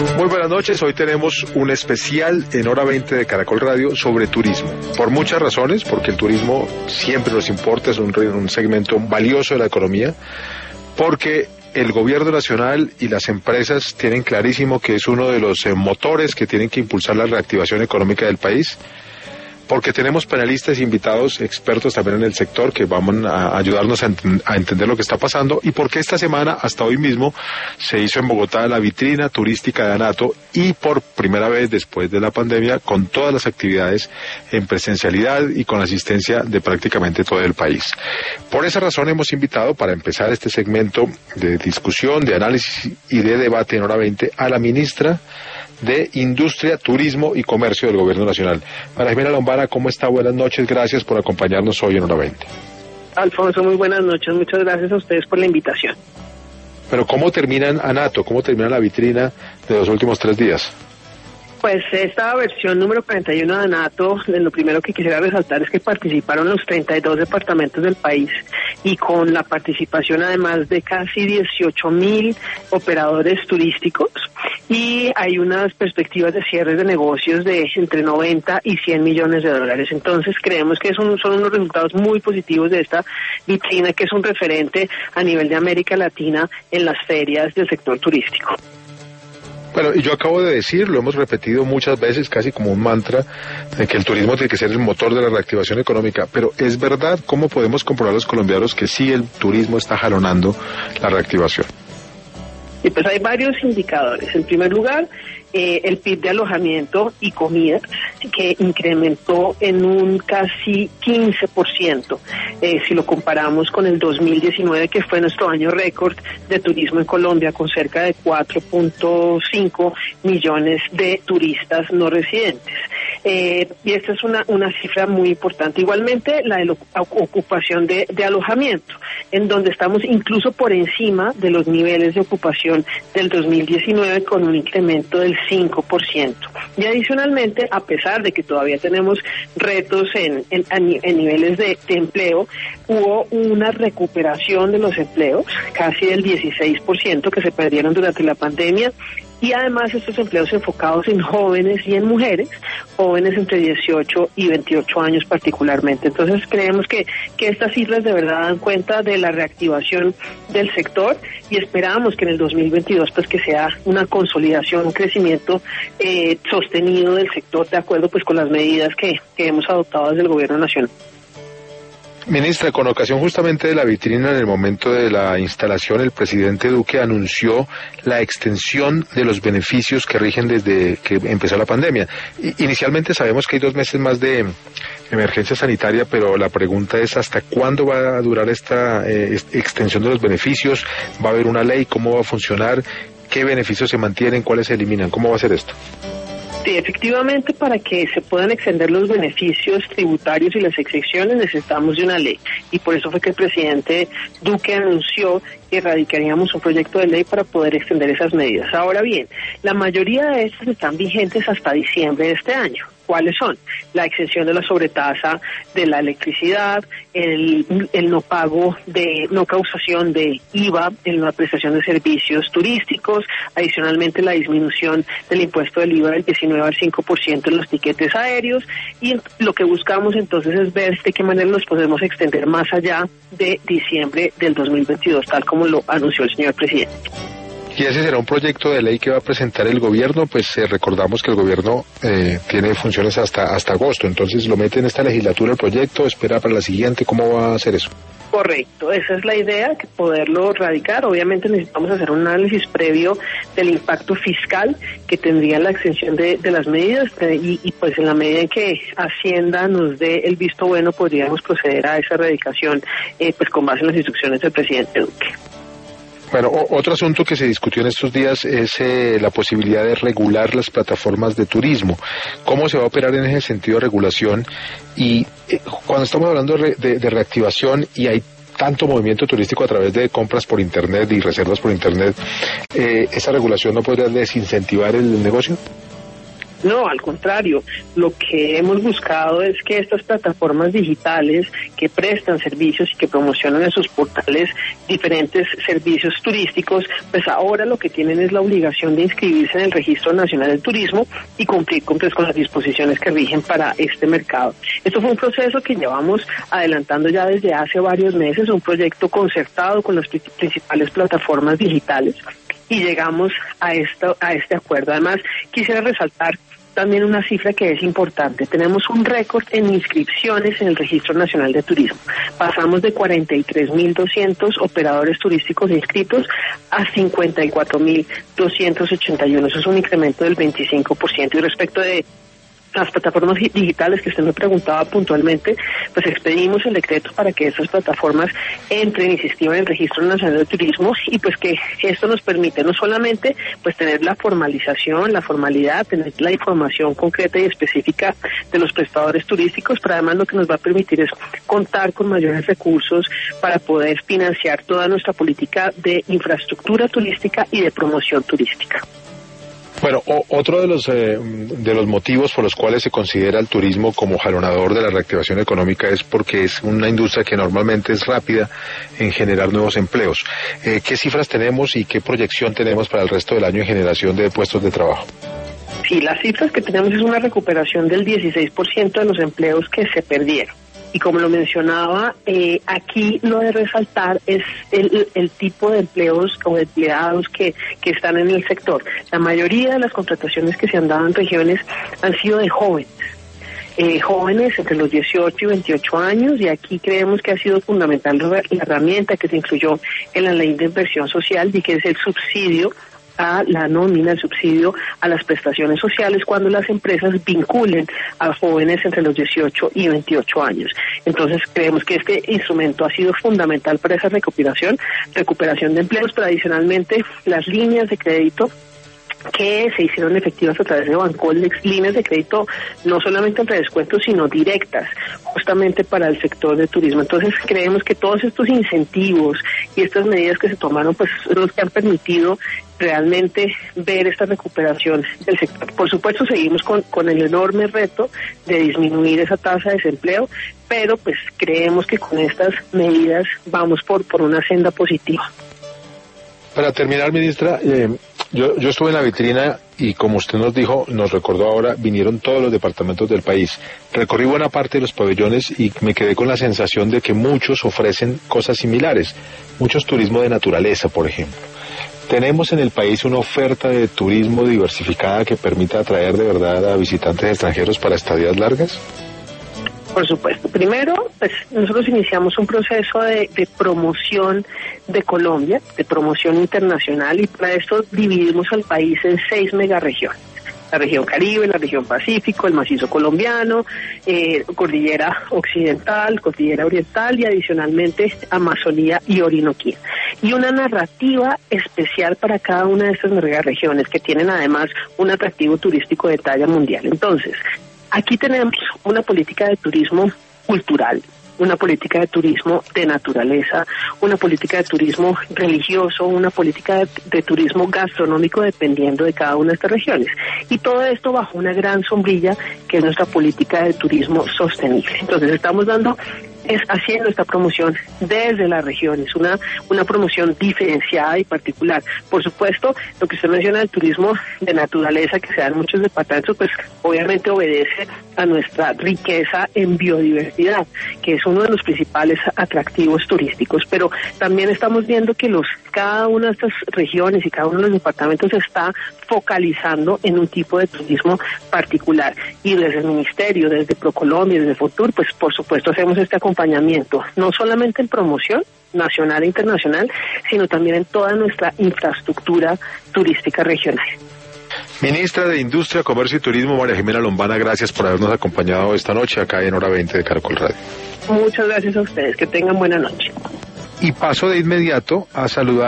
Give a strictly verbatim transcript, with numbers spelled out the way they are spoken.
Muy buenas noches, hoy tenemos un especial en Hora veinte de Caracol Radio sobre turismo. Por muchas razones, porque el turismo siempre nos importa, es un, un segmento valioso de la economía, porque el gobierno nacional y las empresas tienen clarísimo que es uno de los eh, motores que tienen que impulsar la reactivación económica del país, porque tenemos panelistas invitados, expertos también en el sector, que van a ayudarnos a, ent a entender lo que está pasando, y porque esta semana, hasta hoy mismo, se hizo en Bogotá la vitrina turística de ANATO, y por primera vez después de la pandemia, con todas las actividades en presencialidad y con la asistencia de prácticamente todo el país. Por esa razón hemos invitado, para empezar este segmento de discusión, de análisis y de debate en Hora veinte, a la ministra de Industria, Turismo y Comercio del Gobierno Nacional. María Jimena Lombana, ¿cómo está? Buenas noches, gracias por acompañarnos hoy en Hora veinte. Alfonso, muy buenas noches, muchas gracias a ustedes por la invitación. Pero ¿cómo terminan ANATO? ¿Cómo termina la vitrina de los últimos tres días? Pues esta versión número cuarenta y uno de ANATO, lo primero que quisiera resaltar es que participaron los treinta y dos departamentos del país y con la participación además de casi dieciocho mil operadores turísticos, y hay unas perspectivas de cierres de negocios de entre noventa y cien millones de dólares. Entonces creemos que son, son unos resultados muy positivos de esta vitrina, que es un referente a nivel de América Latina en las ferias del sector turístico. Bueno, y yo acabo de decir, lo hemos repetido muchas veces, casi como un mantra, de que el turismo tiene que ser el motor de la reactivación económica, pero ¿es verdad? ¿Cómo podemos comprobar los colombianos que sí el turismo está jalonando la reactivación? Y pues hay varios indicadores. En primer lugar, eh, el P I B de alojamiento y comida, que incrementó en un casi quince por ciento, eh, si lo comparamos con el dos mil diecinueve, que fue nuestro año récord de turismo en Colombia, con cerca de cuatro punto cinco millones de turistas no residentes. Eh, y esta es una, una cifra muy importante. Igualmente, la de la ocupación de, de alojamiento, en donde estamos incluso por encima de los niveles de ocupación del dos mil diecinueve, con un incremento del cinco por ciento. Y adicionalmente, a pesar de que todavía tenemos retos en, en, en niveles de, de empleo, hubo una recuperación de los empleos, casi del dieciséis por ciento que se perdieron durante la pandemia, y además estos empleos enfocados en jóvenes y en mujeres, jóvenes entre dieciocho y veintiocho años particularmente. Entonces creemos que, que estas cifras de verdad dan cuenta de la reactivación del sector, y esperamos que en el dos mil veintidós pues que sea una consolidación, un crecimiento eh, sostenido del sector, de acuerdo pues con las medidas que, que hemos adoptado desde el Gobierno Nacional. Ministra, con ocasión justamente de la vitrina, en el momento de la instalación, el presidente Duque anunció la extensión de los beneficios que rigen desde que empezó la pandemia. I- inicialmente sabemos que hay dos meses más de emergencia sanitaria, pero la pregunta es ¿hasta cuándo va a durar esta eh, extensión de los beneficios? ¿Va a haber una ley? ¿Cómo va a funcionar? ¿Qué beneficios se mantienen? ¿Cuáles se eliminan? ¿Cómo va a ser esto? Sí, efectivamente, para que se puedan extender los beneficios tributarios y las excepciones necesitamos de una ley, y por eso fue que el presidente Duque anunció que radicaríamos un proyecto de ley para poder extender esas medidas. Ahora bien, la mayoría de estas están vigentes hasta diciembre de este año. ¿Cuáles son? La exención de la sobretasa de la electricidad, el, el no pago de, no causación de I V A en la prestación de servicios turísticos, adicionalmente la disminución del impuesto del I V A del diecinueve al cinco por ciento en los tiquetes aéreos, y lo que buscamos entonces es ver de qué manera nos podemos extender más allá de diciembre del dos mil veintidós, tal como lo anunció el señor presidente. ¿Y ese será un proyecto de ley que va a presentar el gobierno? Pues eh, recordamos que el gobierno eh, tiene funciones hasta hasta agosto, entonces lo mete en esta legislatura el proyecto, espera para la siguiente, ¿cómo va a hacer eso? Correcto, esa es la idea, que poderlo radicar. Obviamente necesitamos hacer un análisis previo del impacto fiscal que tendría la extensión de, de las medidas, y, y pues en la medida en que Hacienda nos dé el visto bueno, podríamos proceder a esa erradicación eh, pues con base en las instrucciones del presidente Duque. Bueno, o, otro asunto que se discutió en estos días es eh, la posibilidad de regular las plataformas de turismo. ¿Cómo se va a operar en ese sentido de regulación? Y eh, cuando estamos hablando de, de, de reactivación y hay tanto movimiento turístico a través de compras por Internet y reservas por Internet, eh, ¿esa regulación no podría desincentivar el negocio? No, al contrario, lo que hemos buscado es que estas plataformas digitales que prestan servicios y que promocionan en sus portales diferentes servicios turísticos, pues ahora lo que tienen es la obligación de inscribirse en el Registro Nacional del Turismo y cumplir con, pues, con las disposiciones que rigen para este mercado. Esto fue un proceso que llevamos adelantando ya desde hace varios meses, un proyecto concertado con las principales plataformas digitales, y llegamos a esto, a este acuerdo. Además, quisiera resaltar también una cifra que es importante. Tenemos un récord en inscripciones en el Registro Nacional de Turismo. Pasamos de cuarenta y tres mil doscientos operadores turísticos inscritos a cincuenta y cuatro mil doscientos ochenta y uno. Eso es un incremento del veinticinco por ciento. Y respecto de las plataformas digitales que usted me preguntaba puntualmente, pues expedimos el decreto para que esas plataformas entren y se inscriban en el Registro Nacional de Turismo, y pues que esto nos permite no solamente pues tener la formalización, la formalidad, tener la información concreta y específica de los prestadores turísticos, pero además lo que nos va a permitir es contar con mayores recursos para poder financiar toda nuestra política de infraestructura turística y de promoción turística. Bueno, o, otro de los eh, de los motivos por los cuales se considera el turismo como jalonador de la reactivación económica es porque es una industria que normalmente es rápida en generar nuevos empleos. Eh, ¿Qué cifras tenemos y qué proyección tenemos para el resto del año en generación de puestos de trabajo? Sí, las cifras que tenemos es una recuperación del dieciséis por ciento de los empleos que se perdieron. Y como lo mencionaba, eh, aquí lo de resaltar es el, el tipo de empleos o de empleados que, que están en el sector. La mayoría de las contrataciones que se han dado en regiones han sido de jóvenes. Eh, jóvenes entre los dieciocho y veintiocho años, y aquí creemos que ha sido fundamental la herramienta que se incluyó en la Ley de Inversión Social, y que es el subsidio a la nómina, el subsidio a las prestaciones sociales cuando las empresas vinculen a jóvenes entre los dieciocho y veintiocho años. Entonces creemos que este instrumento ha sido fundamental para esa recuperación, recuperación de empleos, pero adicionalmente las líneas de crédito que se hicieron efectivas a través de Bancoldex, líneas de crédito no solamente entre descuentos, sino directas, justamente para el sector de turismo. Entonces creemos que todos estos incentivos y estas medidas que se tomaron, pues son los que han permitido realmente ver esta recuperación del sector. Por supuesto, seguimos con, con el enorme reto de disminuir esa tasa de desempleo, pero pues creemos que con estas medidas vamos por, por una senda positiva. Para terminar, ministra, eh, yo, yo estuve en la vitrina y, como usted nos dijo, nos recordó ahora, vinieron todos los departamentos del país. Recorrí buena parte de los pabellones y me quedé con la sensación de que muchos ofrecen cosas similares. Muchos turismo de naturaleza, por ejemplo. ¿Tenemos en el país una oferta de turismo diversificada que permita atraer de verdad a visitantes extranjeros para estadías largas? Por supuesto. Primero, pues nosotros iniciamos un proceso de, de promoción de Colombia, de promoción internacional, y para esto dividimos al país en seis megaregiones. La región Caribe, la región Pacífico, el macizo colombiano, eh, Cordillera Occidental, Cordillera Oriental y adicionalmente Amazonía y Orinoquía. Y una narrativa especial para cada una de estas megaregiones que tienen además un atractivo turístico de talla mundial. Entonces, aquí tenemos una política de turismo cultural, una política de turismo de naturaleza, una política de turismo religioso, una política de, de turismo gastronómico, dependiendo de cada una de estas regiones. Y todo esto bajo una gran sombrilla que es nuestra política de turismo sostenible. Entonces estamos dando, es haciendo esta promoción desde las regiones, una, una promoción diferenciada y particular. Por supuesto, lo que usted menciona del turismo de naturaleza que se da en muchos departamentos, pues obviamente obedece a nuestra riqueza en biodiversidad, que es uno de los principales atractivos turísticos, pero también estamos viendo que los cada una de estas regiones y cada uno de los departamentos se está focalizando en un tipo de turismo particular, y desde el Ministerio, desde ProColombia, desde Fotur, pues por supuesto hacemos este acompañamiento, no solamente en promoción nacional e internacional, sino también en toda nuestra infraestructura turística regional. Ministra de Industria, Comercio y Turismo, María Jimena Lombana, gracias por habernos acompañado esta noche acá en Hora veinte de Caracol Radio. Muchas gracias a ustedes, que tengan buena noche. Y paso de inmediato a saludar